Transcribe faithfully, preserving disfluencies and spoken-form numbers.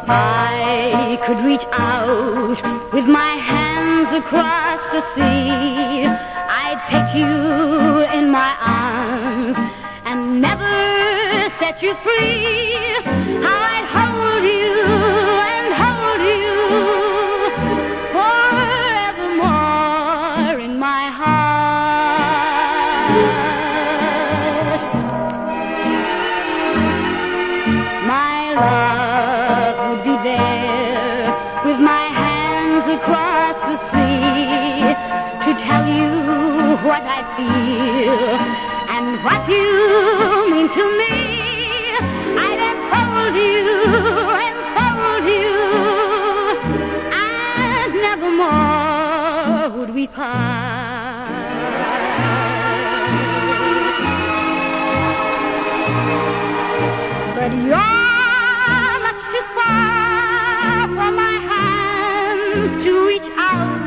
I could reach out with my hands across the sea. I'd take you in my arms and never set you free. I'd hold you and hold you forevermore in my heart. My love would be there with my hands across the sea to tell you what I feel and what you mean to me. I'd enfold you, enfold you, and nevermore would we part. But you're much too far for my hands to reach out